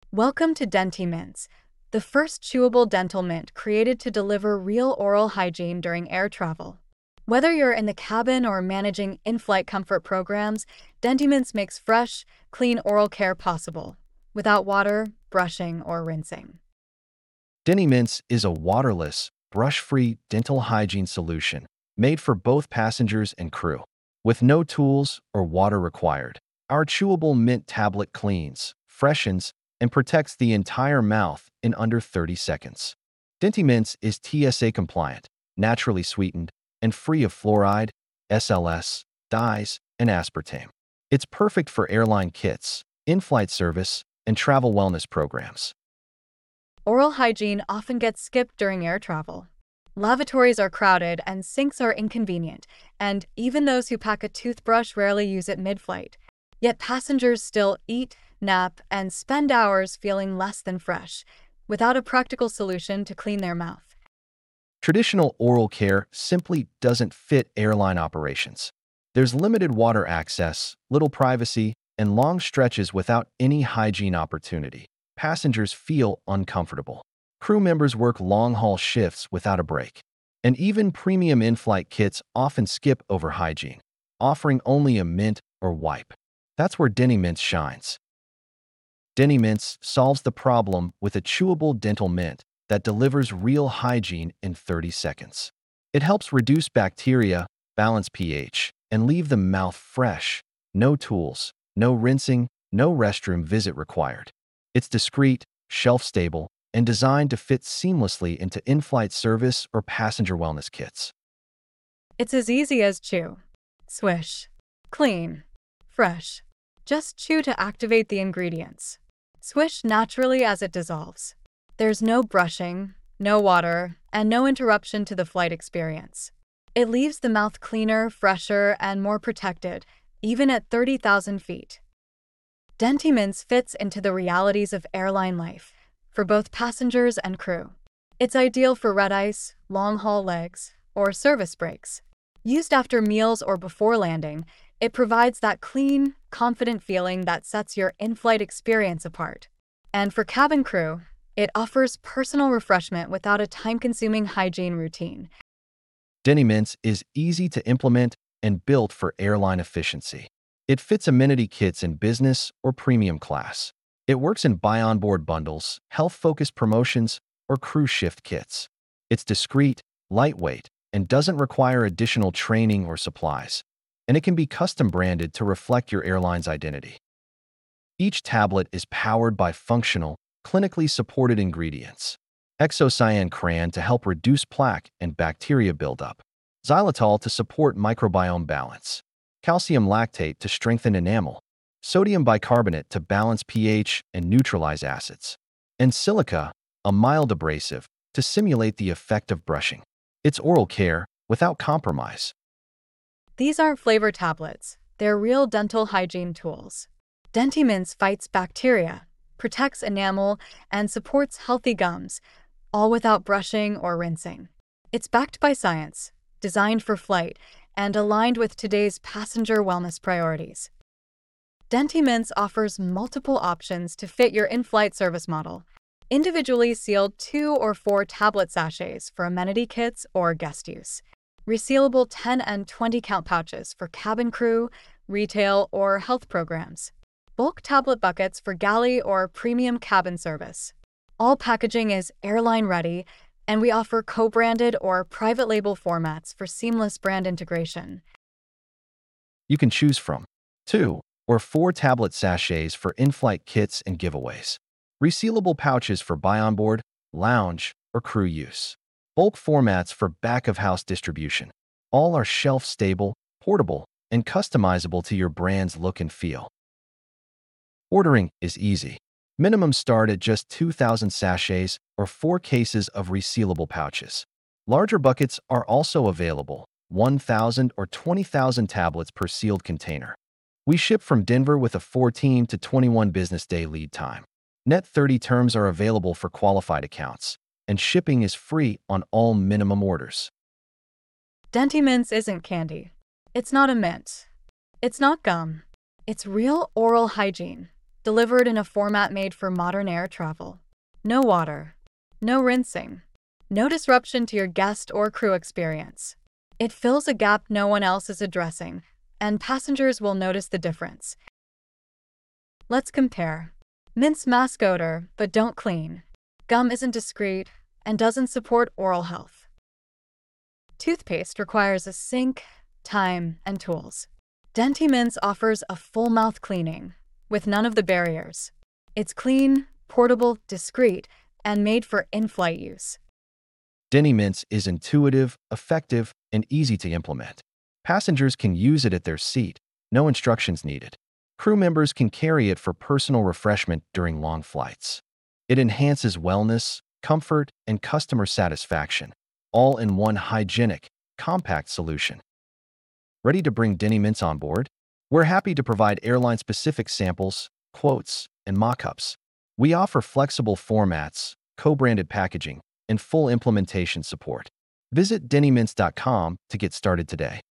Welcome to DentiMints, the first chewable dental mint created to deliver real oral hygiene during air travel. Whether you're in the cabin or managing in-flight comfort programs, DentiMints makes fresh, clean oral care possible, without water, brushing, or rinsing. DentiMints is a waterless, brush-free dental hygiene solution made for both passengers and crew. With no tools or water required, our chewable mint tablet cleans, freshens, and protects the entire mouth in under 30 seconds. DentiMints is TSA compliant, naturally sweetened, and free of fluoride, SLS, dyes, and aspartame. It's perfect for airline kits, in-flight service, and travel wellness programs. Oral hygiene often gets skipped during air travel. Lavatories are crowded and sinks are inconvenient, and even those who pack a toothbrush rarely use it mid-flight. Yet passengers still eat, nap, and spend hours feeling less than fresh, without a practical solution to clean their mouth. Traditional oral care simply doesn't fit airline operations. There's limited water access, little privacy, and long stretches without any hygiene opportunity. Passengers feel uncomfortable. Crew members work long-haul shifts without a break. And even premium in-flight kits often skip over hygiene, offering only a mint or wipe. That's where DentiMints shines. DentiMints solves the problem with a chewable dental mint that delivers real hygiene in 30 seconds. It helps reduce bacteria, balance pH, and leave the mouth fresh. No tools, no rinsing, no restroom visit required. It's discreet, shelf-stable, and designed to fit seamlessly into in-flight service or passenger wellness kits. It's as easy as chew, swish, clean, fresh. Just chew to activate the ingredients. Swish naturally as it dissolves. There's no brushing, no water, and no interruption to the flight experience. It leaves the mouth cleaner, fresher, and more protected, even at 30,000 feet. DentiMints fits into the realities of airline life, for both passengers and crew. It's ideal for red ice, long-haul legs, or service breaks. Used after meals or before landing, it provides that clean, confident feeling that sets your in-flight experience apart. And for cabin crew, it offers personal refreshment without a time-consuming hygiene routine. DentiMints is easy to implement and built for airline efficiency. It fits amenity kits in business or premium class. It works in buy-on-board bundles, health-focused promotions, or crew shift kits. It's discreet, lightweight, and doesn't require additional training or supplies. And it can be custom branded to reflect your airline's identity. Each tablet is powered by functional, clinically supported ingredients. Exocyan crayon to help reduce plaque and bacteria buildup. Xylitol to support microbiome balance. Calcium lactate to strengthen enamel. Sodium bicarbonate to balance pH and neutralize acids. And silica, a mild abrasive, to simulate the effect of brushing. It's oral care without compromise. These aren't flavor tablets, they're real dental hygiene tools. DentiMints fights bacteria, protects enamel, and supports healthy gums, all without brushing or rinsing. It's backed by science, designed for flight, and aligned with today's passenger wellness priorities. DentiMints offers multiple options to fit your in-flight service model. Individually sealed 2 or 4 tablet sachets for amenity kits or guest use. Resealable 10 and 20 count pouches for cabin crew, retail, or health programs. Bulk tablet buckets for galley or premium cabin service. All packaging is airline ready, and we offer co-branded or private label formats for seamless brand integration. You can choose from 2 or 4 tablet sachets for in-flight kits and giveaways. Resealable pouches for buy-on-board, lounge, or crew use. Bulk formats for back-of-house distribution. All are shelf-stable, portable, and customizable to your brand's look and feel. Ordering is easy. Minimum start at just 2,000 sachets or 4 cases of resealable pouches. Larger buckets are also available, 1,000 or 20,000 tablets per sealed container. We ship from Denver with a 14 to 21 business day lead time. Net 30 terms are available for qualified accounts, and shipping is free on all minimum orders. DentiMints isn't candy. It's not a mint. It's not gum. It's real oral hygiene. delivered in a format made for modern air travel. No water, no rinsing, no disruption to your guest or crew experience. It fills a gap no one else is addressing, and passengers will notice the difference. Let's compare. Mints mask odor, but don't clean. Gum isn't discreet and doesn't support oral health. Toothpaste requires a sink, time, and tools. DentiMints offers a full mouth cleaning, with none of the barriers. It's clean, portable, discreet, and made for in-flight use. DentiMints is intuitive, effective, and easy to implement. Passengers can use it at their seat, no instructions needed. Crew members can carry it for personal refreshment during long flights. It enhances wellness, comfort, and customer satisfaction, all in one hygienic, compact solution. Ready to bring DentiMints on board? We're happy to provide airline-specific samples, quotes, and mock-ups. We offer flexible formats, co-branded packaging, and full implementation support. Visit DentiMints.com to get started today.